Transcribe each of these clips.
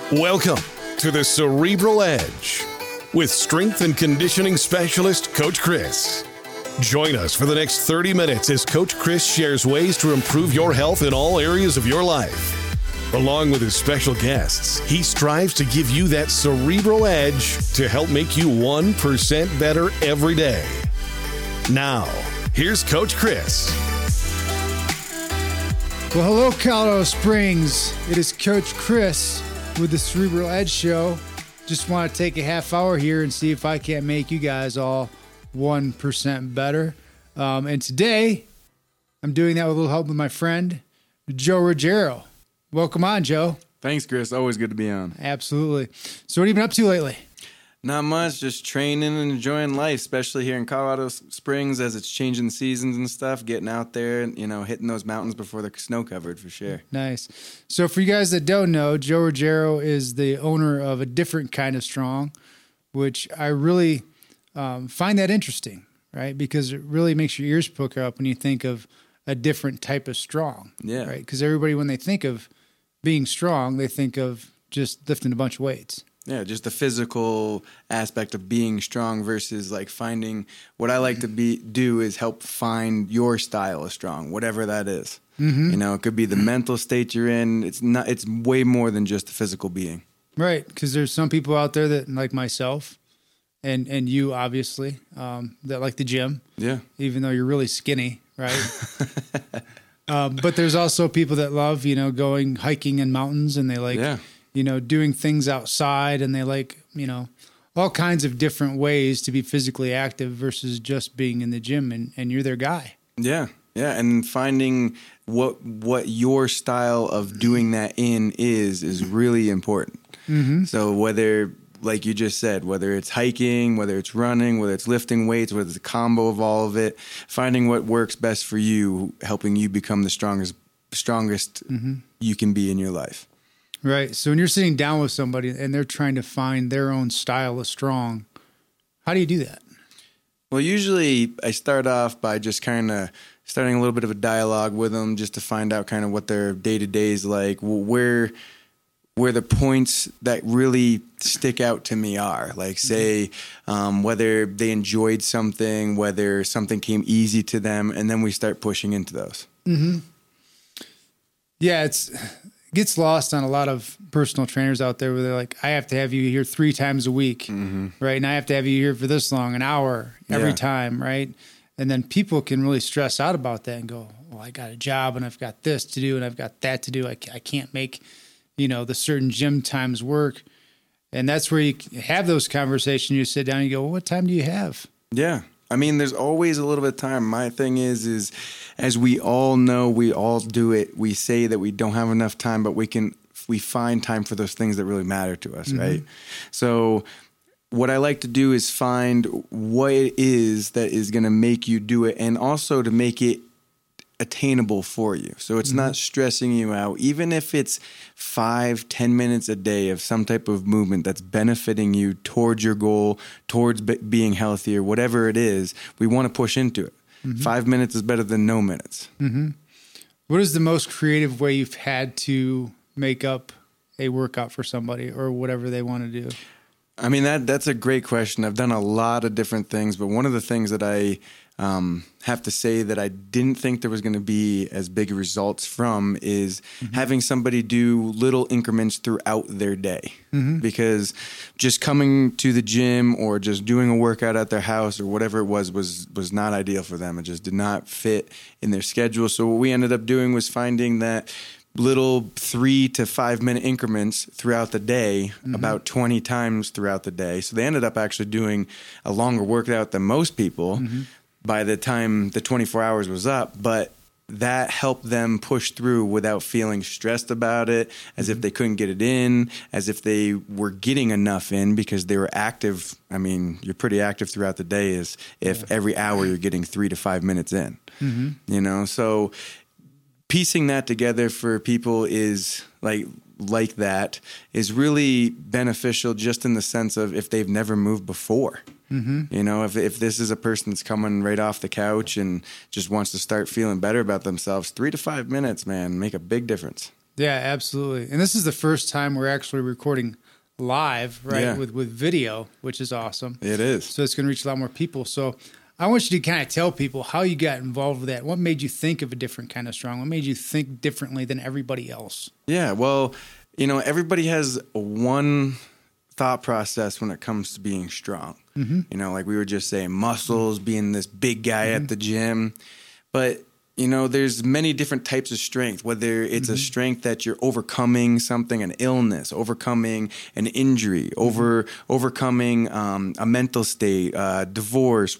Welcome to the Cerebral Edge with strength and conditioning specialist, Coach Chris. Join us for the next 30 minutes as Coach Chris shares ways to improve your health in all areas of your life. Along with his special guests, he strives to give you that cerebral edge to help make you 1% better every day. Now, here's Coach Chris. Well, hello, Colorado Springs. It is Coach Chris with the Cerebral Edge Show. Just want to take a half hour here and see if I can't make you guys all 1% better. And today, I'm doing that with a little help with my friend, Joe Ruggiero. Welcome on, Joe. Thanks, Chris. Always good to be on. Absolutely. So what have you been up to lately? Not much, just training and enjoying life, especially here in Colorado Springs as it's changing seasons and stuff, getting out there and, hitting those mountains before they're snow covered for sure. Nice. So for you guys that don't know, Joe Ruggiero is the owner of a different kind of strong, which I really find that interesting, right? Because it really makes your ears poke up when you think of a different type of strong, yeah. Right? Because everybody, when they think of being strong, they think of just lifting a bunch of weights. Yeah, just the physical aspect of being strong versus like finding what I like to do is help find your style of strong, whatever that is. Mm-hmm. It could be the mental state you're in. It's way more than just the physical being. Right, because there's some people out there that, like myself, and you obviously, that like the gym. Yeah. Even though you're really skinny, right? But there's also people that love, going hiking in mountains, and they like. Yeah. Doing things outside, and they like, all kinds of different ways to be physically active versus just being in the gym, and you're their guy. Yeah. Yeah. And finding what your style of doing that is really important. Mm-hmm. So whether, like you just said, whether it's hiking, whether it's running, whether it's lifting weights, whether it's a combo of all of it, finding what works best for you, helping you become the strongest mm-hmm. you can be in your life. Right. So when you're sitting down with somebody and they're trying to find their own style of strong, how do you do that? Well, usually I start off by just kind of starting a little bit of a dialogue with them just to find out kind of what their day-to-day is like, where the points that really stick out to me are. Like, say, whether they enjoyed something, whether something came easy to them, and then we start pushing into those. Mm-hmm. Yeah, it gets lost on a lot of personal trainers out there where they're like, I have to have you here 3 times a week, mm-hmm. right? And I have to have you here for this long, an hour every time, right? And then people can really stress out about that and go, well, I got a job and I've got this to do and I've got that to do. I can't make, the certain gym times work. And that's where you have those conversations. You sit down and you go, well, what time do you have? Yeah. I mean, there's always a little bit of time. My thing is as we all know, we all do it. We say that we don't have enough time, but we find time for those things that really matter to us, mm-hmm. right? So what I like to do is find what it is that is going to make you do it, and also to make it attainable for you. So it's mm-hmm. not stressing you out. Even if it's 5-10 minutes a day of some type of movement that's benefiting you towards your goal, towards being healthier, whatever it is, we want to push into it. Mm-hmm. 5 minutes is better than no minutes. Mm-hmm. What is the most creative way you've had to make up a workout for somebody or whatever they want to do? I mean, that's a great question. I've done a lot of different things, but one of the things that I have to say that I didn't think there was going to be as big results from is mm-hmm. having somebody do little increments throughout their day. Mm-hmm. Because just coming to the gym or just doing a workout at their house or whatever it was not ideal for them. It just did not fit in their schedule. So what we ended up doing was finding that little 3 to 5 minute increments throughout the day, mm-hmm. about 20 times throughout the day. So they ended up actually doing a longer workout than most people mm-hmm. by the time the 24 hours was up. But that helped them push through without feeling stressed about it, as mm-hmm. if they couldn't get it in, as if they were getting enough in because they were active. I mean, you're pretty active throughout the day as if every hour you're getting 3 to 5 minutes in, mm-hmm. So piecing that together for people is like that is really beneficial just in the sense of if they've never moved before. Mm-hmm. If this is a person that's coming right off the couch and just wants to start feeling better about themselves, 3 to 5 minutes, man, make a big difference. Yeah, absolutely. And this is the first time we're actually recording live, right? Yeah. With video, which is awesome. It is. So it's going to reach a lot more people. So I want you to kind of tell people how you got involved with that. What made you think of a different kind of strong? What made you think differently than everybody else? Yeah, well, everybody has one thought process when it comes to being strong. Like we were just saying, muscles, being this big guy at the gym. But, there's many different types of strength, whether it's a strength that you're overcoming something, an illness, overcoming an injury, overcoming a mental state, divorce.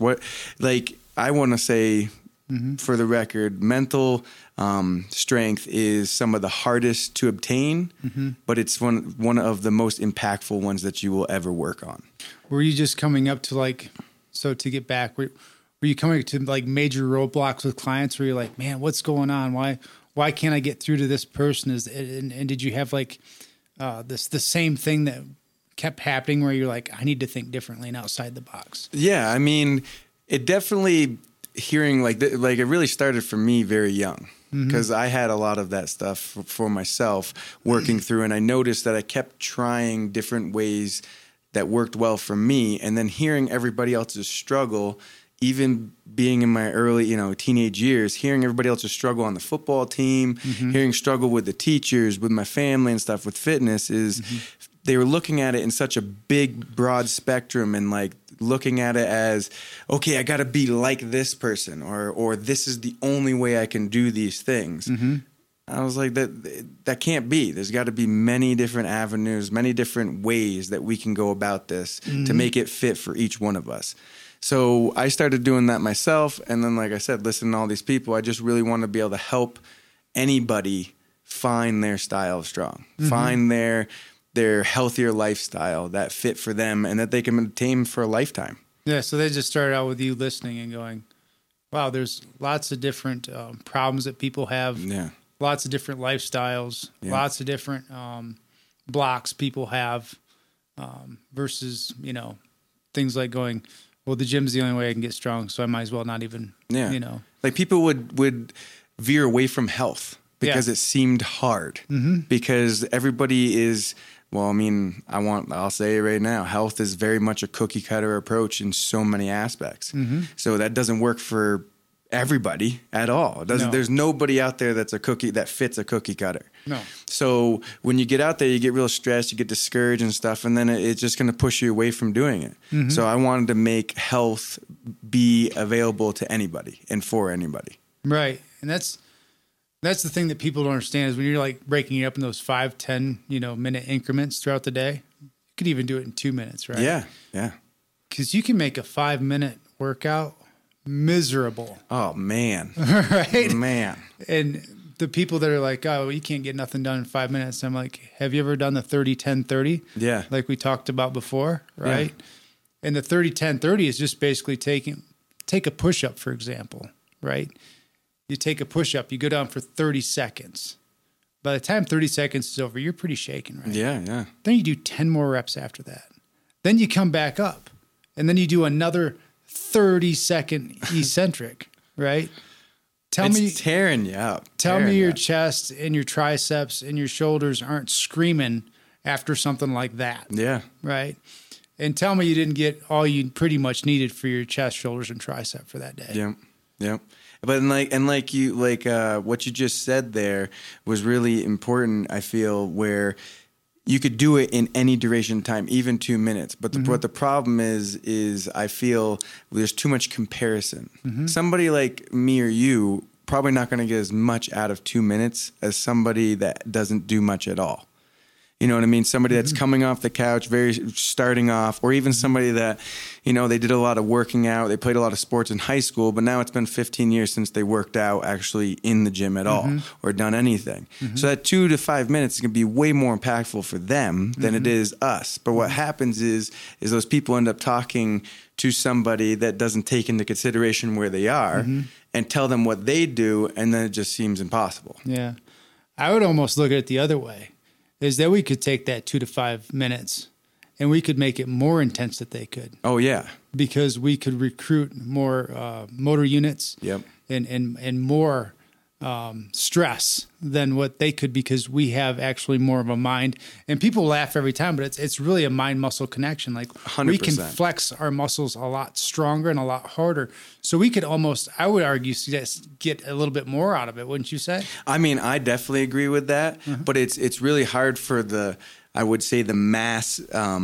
I want to say, for the record, mental strength is some of the hardest to obtain, but it's one of the most impactful ones that you will ever work on. Were you just coming up to to get back, were you coming to major roadblocks with clients where you're like, man, what's going on? Why can't I get through to this person? And did you have the same thing that kept happening where you're like, I need to think differently and outside the box? Yeah, I mean, it definitely hearing it really started for me very young. Because I had a lot of that stuff for myself working through, and I noticed that I kept trying different ways that worked well for me, and then hearing everybody else's struggle, even being in my early, teenage years, hearing everybody else's struggle on the football team, hearing struggle with the teachers, with my family and stuff, with fitness, is they were looking at it in such a big, broad spectrum and looking at it as, okay, I got to be like this person, or this is the only way I can do these things. I was like, that can't be. There's got to be many different avenues, many different ways that we can go about this to make it fit for each one of us. So I started doing that myself. And then, like I said, listening to all these people, I just really want to be able to help anybody find their style of strong, find their healthier lifestyle that fit for them and that they can maintain for a lifetime. Yeah, so they just started out with you listening and going, wow, there's lots of different problems that people have, lots of different lifestyles, lots of different blocks people have versus, things like going, well, the gym's the only way I can get strong, so I might as well not even, Like people would veer away from health because it seemed hard because everybody is... Well, I mean, I'll say it right now. Health is very much a cookie cutter approach in so many aspects. So that doesn't work for everybody at all. There's nobody out there that fits a cookie cutter. No. So when you get out there, you get real stressed, you get discouraged and stuff, and then it's just going to push you away from doing it. So I wanted to make health be available to anybody and for anybody. Right. And that's the thing that people don't understand is when you're breaking it up in those 5-10 minute increments throughout the day. You could even do it in 2 minutes, right? Yeah. Because you can make a 5-minute workout miserable. Oh man, right, man. And the people that are like, oh, you can't get nothing done in 5 minutes. I'm like, have you ever done the 30-10-30? Yeah, like we talked about before, right? Yeah. And the 30-10-30 is just basically take a push up, for example, right? You take a push-up, you go down for 30 seconds. By the time 30 seconds is over, you're pretty shaken, right? Yeah. Then you do 10 more reps after that. Then you come back up, and then you do another 30-second eccentric, right? It's tearing you up. Tell me your chest and your triceps and your shoulders aren't screaming after something like that. Yeah. Right? And tell me you didn't get all you pretty much needed for your chest, shoulders, and tricep for that day. Yep. But what you just said there was really important, I feel, where you could do it in any duration of time, even 2 minutes. But what the problem is I feel there's too much comparison. Somebody like me or you probably not going to get as much out of 2 minutes as somebody that doesn't do much at all. You know what I mean? Somebody that's coming off the couch, starting off, or even somebody that, they did a lot of working out. They played a lot of sports in high school, but now it's been 15 years since they worked out actually in the gym at all or done anything. So that 2 to 5 minutes is going to be way more impactful for them than it is us. But what happens is those people end up talking to somebody that doesn't take into consideration where they are and tell them what they do, and then it just seems impossible. Yeah. I would almost look at it the other way. Is that we could take that 2 to 5 minutes and we could make it more intense that they could. Oh, yeah. Because we could recruit more motor units Yep. and more stress than what they could, because we have actually more of a mind. And people laugh every time, but it's really a mind muscle connection. Like 100%. We can flex our muscles a lot stronger and a lot harder. So we could almost, I would argue, get a little bit more out of it, wouldn't you say? I mean, I definitely agree with that, but it's really hard for I would say the mass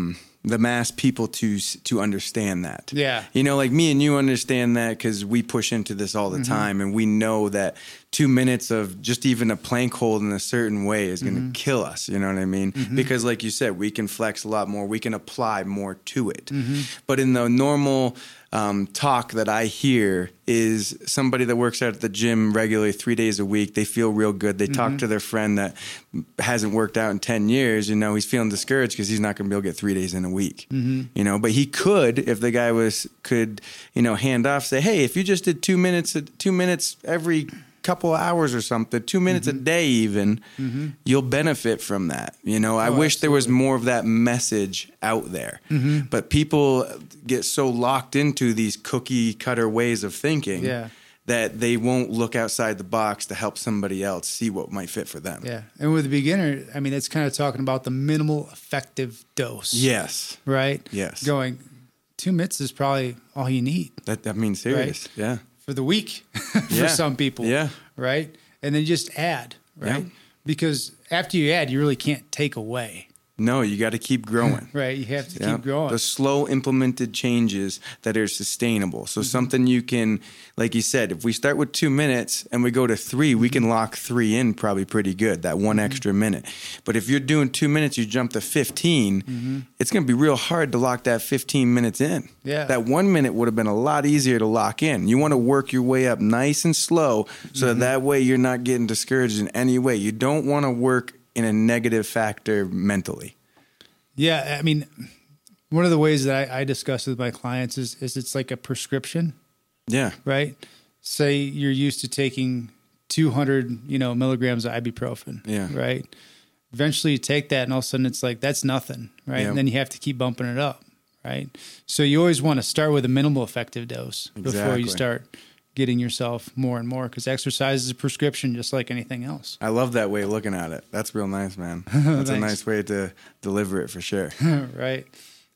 people to understand that. Yeah. Like me and you understand that because we push into this all the time, and we know that 2 minutes of just even a plank hold in a certain way is going to kill us. You know what I mean? Because like you said, we can flex a lot more. We can apply more to it. But in the normal talk that I hear is somebody that works out at the gym regularly 3 days a week. They feel real good. They talk to their friend that hasn't worked out in 10 years. He's feeling discouraged because he's not going to be able to get 3 days in a week. But he could, if the guy could hand off, say, hey, if you just did 2 minutes every couple of hours or something, 2 minutes a day even, you'll benefit from that. I wish there was more of that message out there. But people get so locked into these cookie cutter ways of thinking that they won't look outside the box to help somebody else see what might fit for them. Yeah. And with the beginner, I mean, it's kind of talking about the minimal effective dose. Yes. Right? Yes. Going 2 minutes is probably all you need. That means serious. Right? Yeah. For the week for some people. Yeah. Right? And then just add, right? Yeah. Because after you add, you really can't take away. No, you got to keep growing. Right. You have to keep growing. The slow implemented changes that are sustainable. So something you can, like you said, if we start with 2 minutes and we go to 3, we can lock 3 in probably pretty good, that one extra minute. But if you're doing 2 minutes, you jump to 15, it's going to be real hard to lock that 15 minutes in. Yeah. That 1 minute would have been a lot easier to lock in. You want to work your way up nice and slow so that way you're not getting discouraged in any way. You don't want to work in a negative factor mentally. Yeah, I mean, one of the ways that I discuss with my clients is it's like a prescription. Yeah. Right? Say you're used to taking 200, milligrams of ibuprofen. Yeah. Right? Eventually you take that and all of a sudden it's like, that's nothing. Right? Yeah. And then you have to keep bumping it up. Right? So you always want to start with a minimal effective dose before you start getting yourself more and more, because exercise is a prescription just like anything else. I love that way of looking at it. That's real nice, man. That's a nice way to deliver it for sure. Right.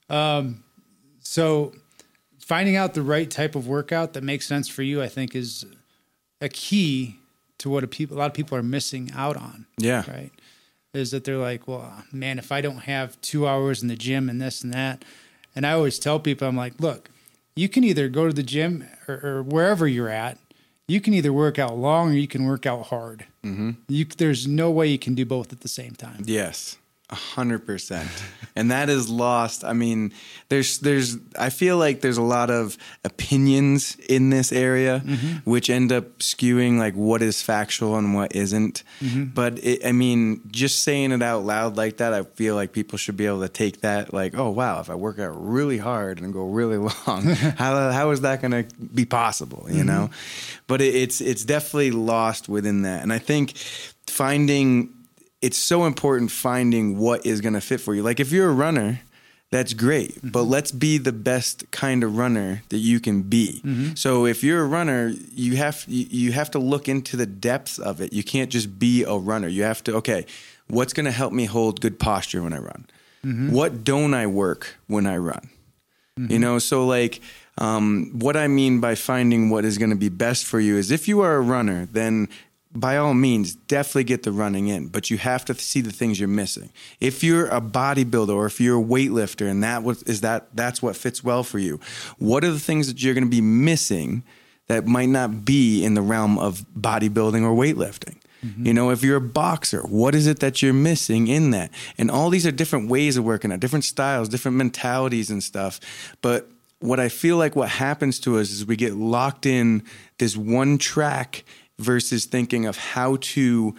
So finding out the right type of workout that makes sense for you, I think, is a key to what a lot of people are missing out on. Yeah. Right. Is that they're like, well, man, if I don't have 2 hours in the gym and this and that. And I always tell people, I'm like, look, you can either go to the gym or wherever you're at. You can either work out long or you can work out hard. There's no way you can do both at the same time. Yes, 100%. And that is lost. I mean, I feel like there's a lot of opinions in this area, which end up skewing like what is factual and what isn't. But just saying it out loud like that, I feel like people should be able to take that like, oh, wow, if I work out really hard and go really long, how is that going to be possible? You know, but it's definitely lost within that. And I think it's so important finding what is going to fit for you. Like if you're a runner, that's great, but let's be the best kind of runner that you can be. So if you're a runner, you have to look into the depths of it. You can't just be a runner. You have to, okay, what's going to help me hold good posture when I run? What don't I work when I run? So like what I mean by finding what is going to be best for you is if you are a runner, then by all means, definitely get the running in, but you have to see the things you're missing. If you're a bodybuilder or if you're a weightlifter and that's what fits well for you, what are the things that you're going to be missing that might not be in the realm of bodybuilding or weightlifting? If you're a boxer, what is it that you're missing in that? And all these are different ways of working out, different styles, different mentalities and stuff. But what I feel like what happens to us is we get locked in this one track versus thinking of how to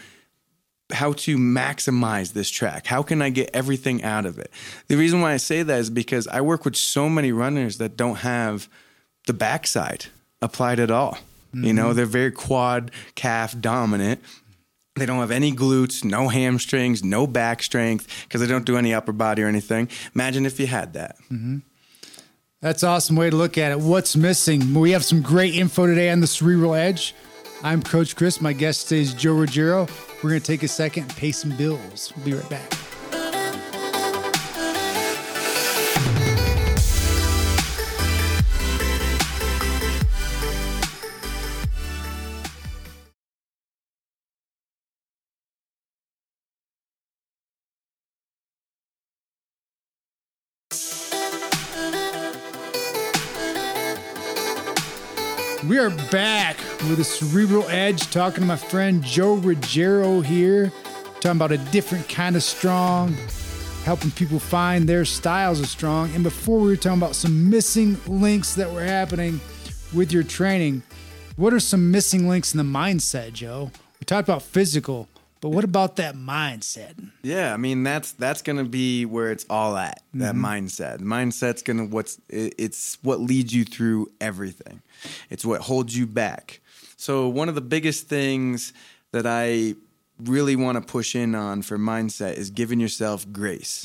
maximize this track. How can I get everything out of it? The reason why I say that is because I work with so many runners that don't have the backside applied at all. They're very quad calf dominant. They don't have any glutes, no hamstrings, no back strength because they don't do any upper body or anything. Imagine if you had that. That's an awesome way to look at it. What's missing? We have some great info today on the Cerebral Edge. I'm Coach Chris. My guest today is Joe Ruggiero. We're going to take a second and pay some bills. We'll be right back. We are back with a Cerebral Edge, talking to my friend Joe Ruggiero here, talking about a different kind of strong, helping people find their styles of strong. And before we were talking about some missing links that were happening with your training, what are some missing links in the mindset, Joe? We talked about physical, but what about that mindset? Yeah, I mean that's going to be where it's all at. That mindset. The mindset's going to it's what leads you through everything. It's what holds you back. So one of the biggest things that I really want to push in on for mindset is giving yourself grace.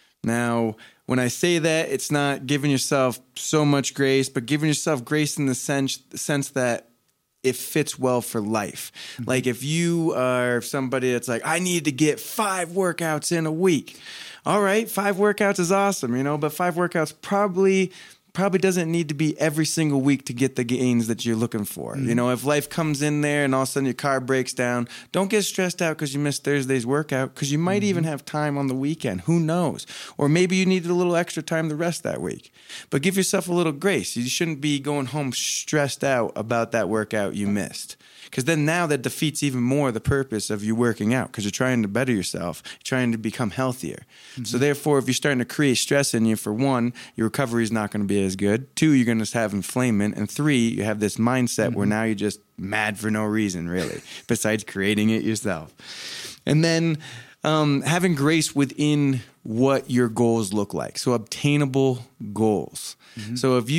Now, when I say that, it's not giving yourself so much grace, but giving yourself grace in the sense that it fits well for life. Like if you are somebody that's like, I need to get 5 workouts in a week. All right, 5 workouts is awesome, but 5 workouts probably doesn't need to be every single week to get the gains that you're looking for. If life comes in there and all of a sudden your car breaks down, don't get stressed out because you missed Thursday's workout, because you might even have time on the weekend. Who knows? Or maybe you needed a little extra time the rest that week. But give yourself a little grace. You shouldn't be going home stressed out about that workout you missed, because then now that defeats even more the purpose of you working out, because you're trying to better yourself, you're trying to become healthier. So therefore, if you're starting to create stress in you, for one, your recovery is not going to be as good. 2, you're going to have inflammation. And 3, you have this mindset where now you're just mad for no reason, really, besides creating it yourself. And then having grace within what your goals look like. So obtainable goals. So if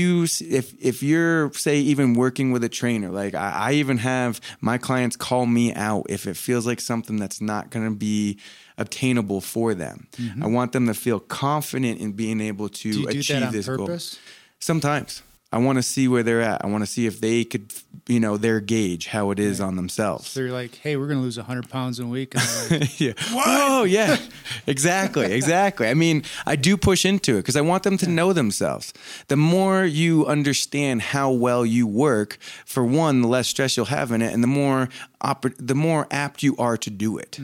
you're, say, even working with a trainer, like I even have my clients call me out if it feels like something that's not going to be obtainable for them. I want them to feel confident in being able to Do you do achieve that on this purpose? goal. Sometimes. I want to see where they're at. I want to see if they could, their gauge, how it is on themselves. So you're like, hey, we're going to lose 100 pounds in a week. And they're like, Yeah. Oh, yeah. Exactly. I mean, I do push into it because I want them to know themselves. The more you understand how well you work, for one, the less stress you'll have in it, and the more apt you are to do it.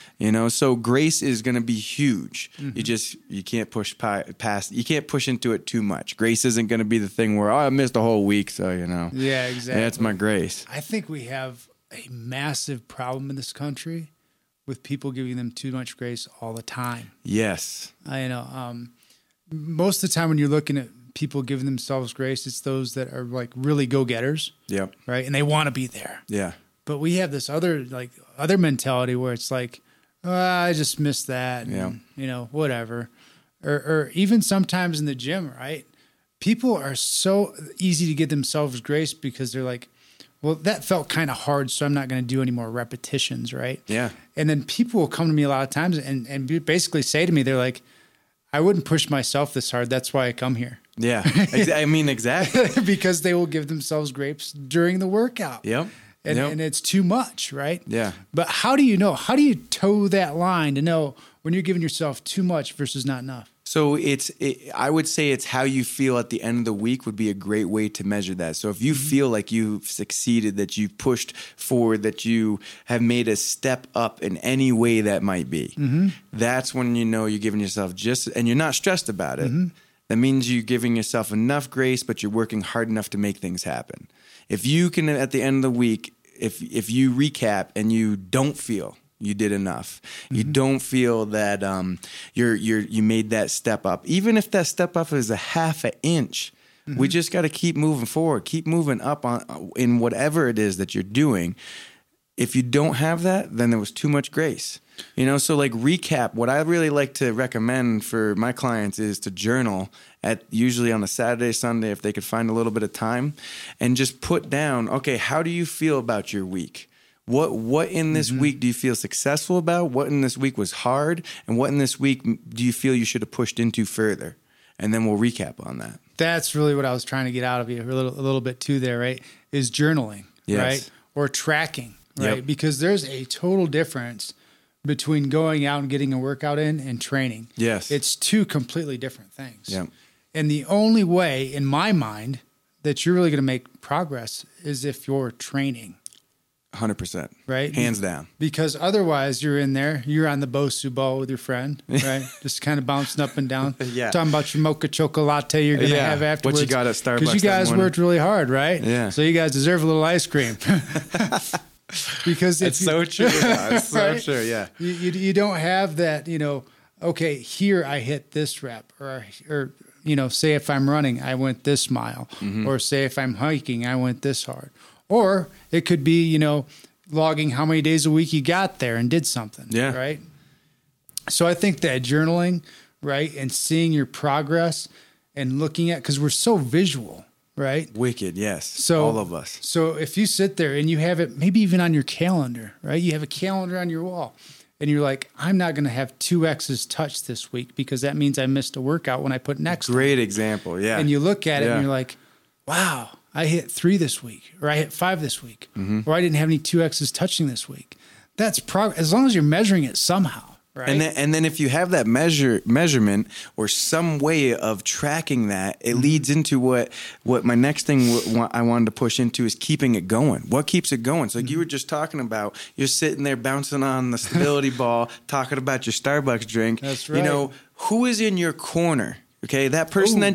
So grace is going to be huge. You can't push past. You can't push into it too much. Grace isn't going to be the thing where I missed a whole week, so Yeah, exactly. That's my grace. I think we have a massive problem in this country with people giving them too much grace all the time. Yes. Most of the time when you're looking at people giving themselves grace, it's those that are like really go-getters. Yep. Right? And they want to be there. Yeah. But we have this other mentality where it's like, I just missed that. And, whatever. Or even sometimes in the gym, right? People are so easy to give themselves grace because they're like, well, that felt kind of hard, so I'm not going to do any more repetitions, right? Yeah. And then people will come to me a lot of times and basically say to me, they're like, I wouldn't push myself this hard. That's why I come here. Yeah. I mean, exactly. Because they will give themselves grapes during the workout. Yep. And it's too much, right? Yeah. But how do you know? How do you toe that line to know when you're giving yourself too much versus not enough? So I would say it's how you feel at the end of the week would be a great way to measure that. So if you feel like you've succeeded, that you've pushed forward, that you have made a step up in any way that might be, that's when you're giving yourself and you're not stressed about it. That means you're giving yourself enough grace, but you're working hard enough to make things happen. If you can, at the end of the week, if you recap and you don't feel you did enough, you don't feel that you made that step up, even if that step up is a half an inch, we just got to keep moving forward, keep moving up in whatever it is that you're doing. If you don't have that, then there was too much grace. So like recap, what I really like to recommend for my clients is to journal usually on a Saturday, Sunday, if they could find a little bit of time, and just put down, okay, how do you feel about your week? What in this week do you feel successful about? What in this week was hard? And what in this week do you feel you should have pushed into further? And then we'll recap on that. That's really what I was trying to get out of you a little bit too there, right? Is journaling, Yes. right? or tracking, right? Yep. Because there's a total difference between going out and getting a workout in and training. Yes. It's two completely different things. Yep. And the only way, in my mind, that you're really going to make progress is if you're training. 100%. Right? Hands down. Because otherwise you're in there, you're on the Bosu ball with your friend, right? Just kind of bouncing up and down. Yeah. Talking about your mocha chocolate you're going to have afterwards. What you got at Starbucks. Because you guys worked really hard, right? Yeah. So you guys deserve a little ice cream. Because it's so true. It's so right? true, yeah. You don't have that, okay, here I hit this rep or say if I'm running, I went this mile, or say if I'm hiking, I went this hard. Or it could be, logging how many days a week you got there and did something. Yeah. Right. So I think that journaling, right, and seeing your progress and looking at, because we're so visual, right? Wicked, yes. So all of us. So if you sit there and you have it maybe even on your calendar, right? You have a calendar on your wall and you're like, I'm not going to have 2 X's touched this week because that means I missed a workout when I put next. Great example, yeah. And you look at it and you're like, wow, I hit 3 this week, or I hit 5 this week, or I didn't have any 2 X's touching this week. That's progress, as long as you're measuring it somehow. Right. And then if you have that measurement or some way of tracking that, it leads into what my next thing I wanted to push into is keeping it going. What keeps it going? So like you were just talking about, you're sitting there bouncing on the stability ball, talking about your Starbucks drink. That's right. Who is in your corner? Okay, that person that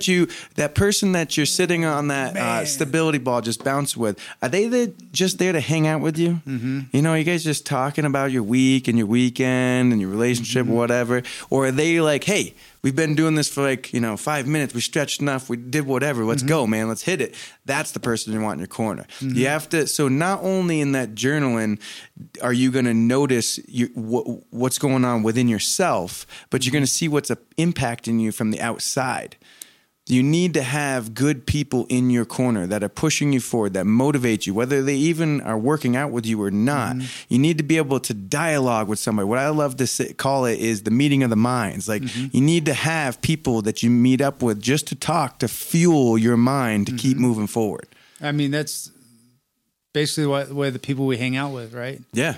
you're sitting on that stability ball just bounce with, are they just there to hang out with you? Mm-hmm. You guys just talking about your week and your weekend and your relationship or whatever, or are they like, hey, we've been doing this for 5 minutes, we stretched enough, we did whatever, let's go, man, let's hit it. That's the person you want in your corner. You have to. So not only in that journaling are you going to notice what's going on within yourself, but you're going to see what's impacting you from the outside. You need to have good people in your corner that are pushing you forward, that motivate you, whether they even are working out with you or not. You need to be able to dialogue with somebody. What I love to call it is the meeting of the minds. Like you need to have people that you meet up with just to talk, to fuel your mind to keep moving forward. I mean, that's basically what the people we hang out with, right? Yeah.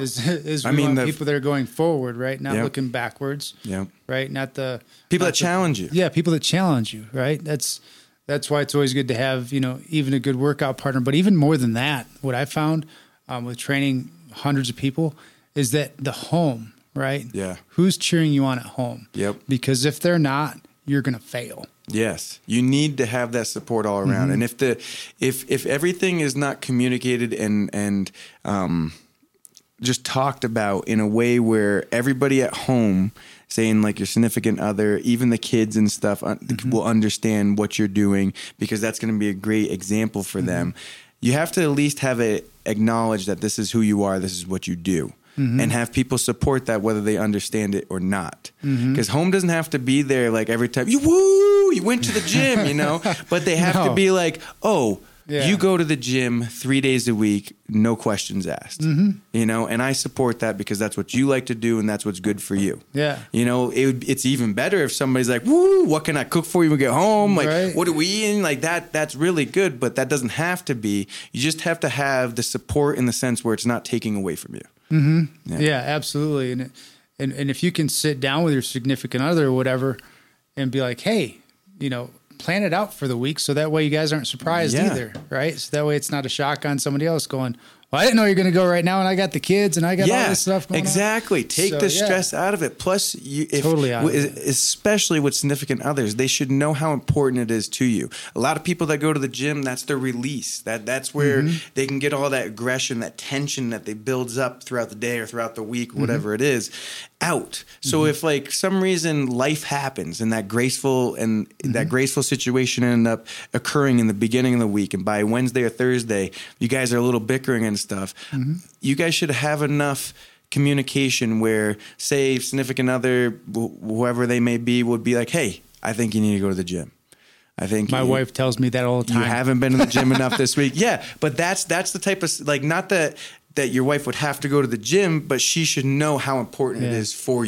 Is we want people that are going forward, right? Not looking backwards. Yeah. Right. Not the people that challenge you. Yeah, people that challenge you, right? That's why it's always good to have, even a good workout partner. But even more than that, what I found with training hundreds of people is that the home, right? Yeah. Who's cheering you on at home? Yep. Because if they're not, you're going to fail. Yes, you need to have that support all around. And if everything is not communicated and just talked about in a way where everybody at home, saying like your significant other, even the kids and stuff will understand what you're doing, because that's going to be a great example for them. You have to at least have it acknowledge that this is who you are, this is what you do. And have people support that whether they understand it or not. Because home doesn't have to be there like every time you went to the gym, but they have to be like, you go to the gym 3 days a week, no questions asked, and I support that because that's what you like to do and that's what's good for you. Yeah. It's even better if somebody's like, woo, what can I cook for you when we get home? Like, right. What are we eating? Like that's really good, but that doesn't have to be. You just have to have the support in the sense where it's not taking away from you. Yeah, absolutely. And if you can sit down with your significant other or whatever and be like, hey, plan it out for the week so that way you guys aren't surprised either, right? So that way it's not a shock on somebody else going, well, I didn't know you're going to go right now, and I got the kids and I got all this stuff going on. Exactly. Take the stress out of it. Plus, especially with significant others, they should know how important it is to you. A lot of people that go to the gym, that's their release. That's where they can get all that aggression, that tension that they builds up throughout the day or throughout the week, whatever it is, out. So if like some reason life happens and that graceful situation ended up occurring in the beginning of the week, and by Wednesday or Thursday you guys are a little bickering and stuff, you guys should have enough communication where, say, significant other, whoever they may be, would be like, hey, I think you need to go to the gym. I think my wife tells me that all the time. You haven't been to the gym enough this week. Yeah, but that's the type of, like, not that your wife would have to go to the gym, but she should know how important it is for you.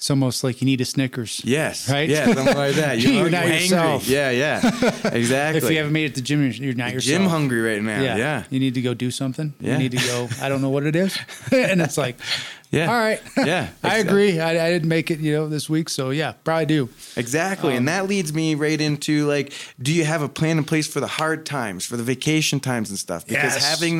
it's almost like you need a Snickers. Yes. Right? Yeah, something like that. You're not hangry. yourself. Yeah, exactly. If you haven't made it to the gym, you're not yourself. Gym hungry right now. Yeah. You need to go do something. Yeah. You need to go, I don't know what it is. And it's like, yeah. All right. Yeah. I agree. I didn't make it, this week. So yeah, probably do. Exactly. And that leads me right into like, do you have a plan in place for the hard times, for the vacation times and stuff? Because having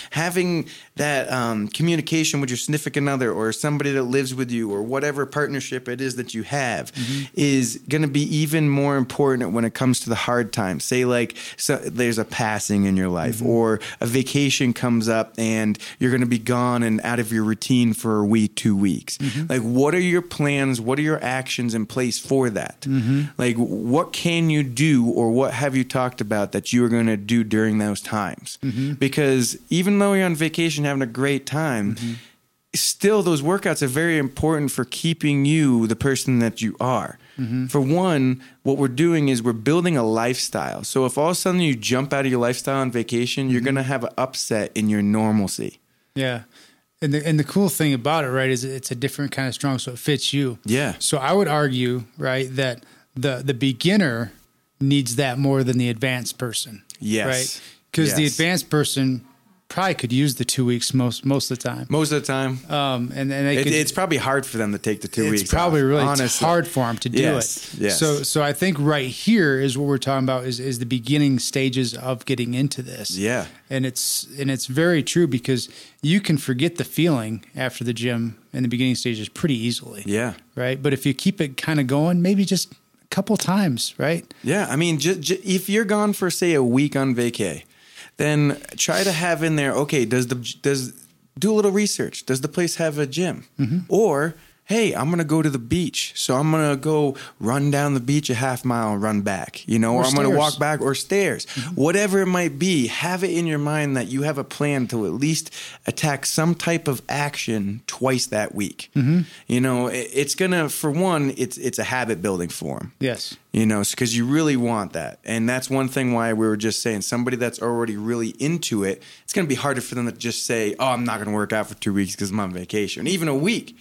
that communication with your significant other or somebody that lives with you or whatever partnership it is that you have is going to be even more important when it comes to the hard times. Say like there's a passing in your life or a vacation comes up and you're going to be gone and out of your routine for a week, 2 weeks. Like, what are your plans? What are your actions in place for that? Like, what can you do or what have you talked about that you are going to do during those times? Because even though you're on vacation having a great time, still those workouts are very important for keeping you the person that you are. For one, what we're doing is we're building a lifestyle. So if all of a sudden you jump out of your lifestyle on vacation, you're going to have an upset in your normalcy. Yeah. And the cool thing about it, right, is it's a different kind of strong, so it fits you. Yeah. So I would argue, right, that the beginner needs that more than the advanced person. Yes. Right? Because the advanced person probably could use the 2 weeks most of the time. Most of the time. And it's probably hard for them to take the 2 weeks. It's probably off, really honestly. hard for them to do it. Yes. So I think right here is what we're talking about is the beginning stages of getting into this. Yeah. And it's very true because you can forget the feeling after the gym in the beginning stages pretty easily. Yeah. Right. But if you keep it kind of going, maybe just a couple times, right? Yeah. I mean, if you're gone for say a week on vacay, then try to have in there, okay, do a little research. Does the place have a gym? Or, hey, I'm going to go to the beach. So I'm going to go run down the beach a half mile and run back, or I'm going to walk back or stairs. Whatever it might be, have it in your mind that you have a plan to at least attack some type of action twice that week. It's going to, for one, it's a habit building for them. Yes. Because you really want that. And that's one thing why we were just saying somebody that's already really into it, it's going to be harder for them to just say, oh, I'm not going to work out for 2 weeks because I'm on vacation. Even a week.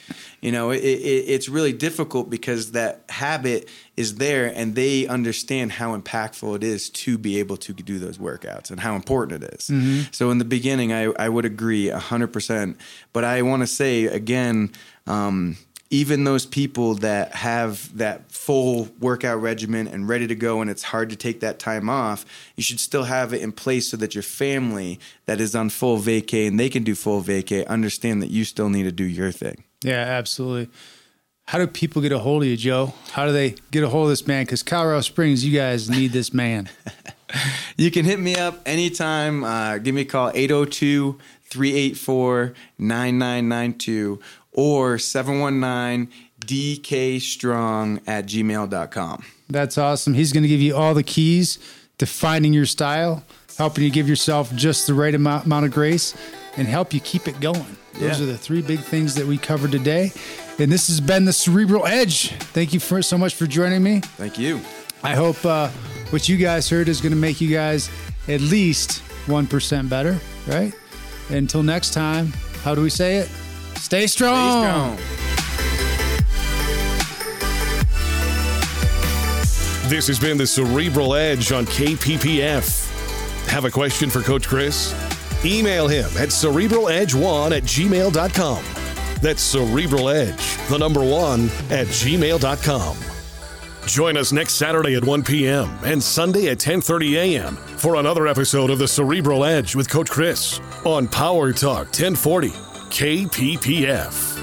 It's really difficult because that habit is there and they understand how impactful it is to be able to do those workouts and how important it is. So in the beginning, I would agree 100%. But I want to say, again, even those people that have that full workout regimen and ready to go and it's hard to take that time off, you should still have it in place so that your family that is on full vacay and they can do full vacay understand that you still need to do your thing. Yeah, absolutely. How do people get a hold of you, Joe? How do they get a hold of this man? Because Colorado Springs, you guys need this man. You can hit me up anytime. Give me a call, 802-384-9992 or 719-DKstrong@gmail.com. That's awesome. He's going to give you all the keys to finding your style, helping you give yourself just the right amount of grace, and help you keep it going. Those are the three big things that we covered today. And this has been the Cerebral Edge. Thank you so much for joining me. Thank you. I hope what you guys heard is going to make you guys at least 1% better, right? Until next time, how do we say it? Stay strong. This has been the Cerebral Edge on KPPF. Have a question for Coach Chris? Email him at cerebraledge1@gmail.com. That's Cerebral Edge, the number 1 at gmail.com. Join us next Saturday at 1 p.m. and Sunday at 10:30 a.m. for another episode of the Cerebral Edge with Coach Chris on Power Talk 1040 KPPF.